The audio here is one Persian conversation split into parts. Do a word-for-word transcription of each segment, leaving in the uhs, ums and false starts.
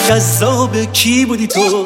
جذاب کی بودی تو؟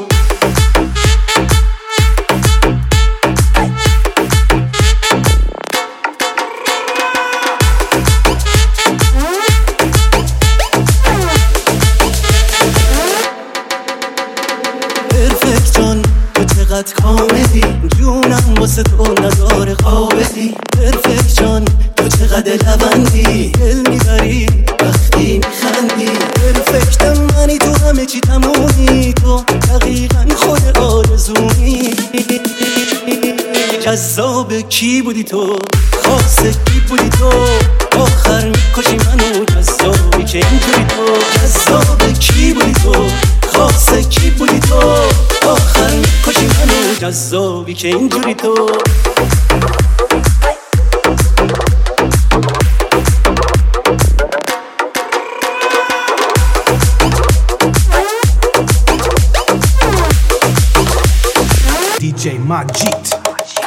پرفکت جان تو چقدر کاملی، جونم واسه تو نداره قابلی. پرفکت جان تو چقدر لبندی، دل میبری وقتی میخندی. پرفکت منی تو همه چی تمومی، تو دقیقا خود آرزومی. جذاب کی بودی تو؟ خاص کی بودی تو؟ آخر میکشی منو جذابی که اینجوری تو. جذاب کی بودی تو؟ خاص کی بودی تو؟ آخر میکشی منو جذابی که اینجوری تو. دیجی ماجید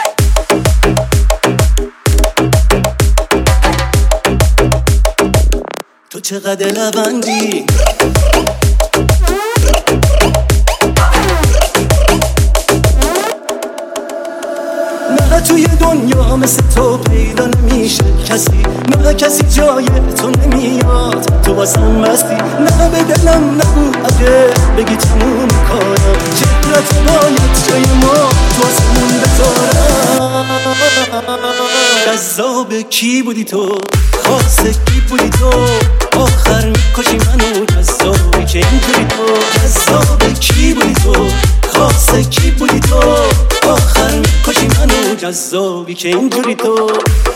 تو چقدر لبندی، نه توی دنیا مثل تو پیدا نمیشه کسی، نه کسی جای تو نمیاد، تو واسم بستی. نه به دلم نگو اگه بگی تموم کارم، چهرت باید جای ما تو آسمون بذارم. جذاب کی بودی تو؟ خاص کی بودی تو؟ آخر میکشی منو جذابی که اینجوری تو. جذاب کی بودی تو؟ خاص کی بودی تو؟ آخر میکشی منو جذابی که اینجوری تو.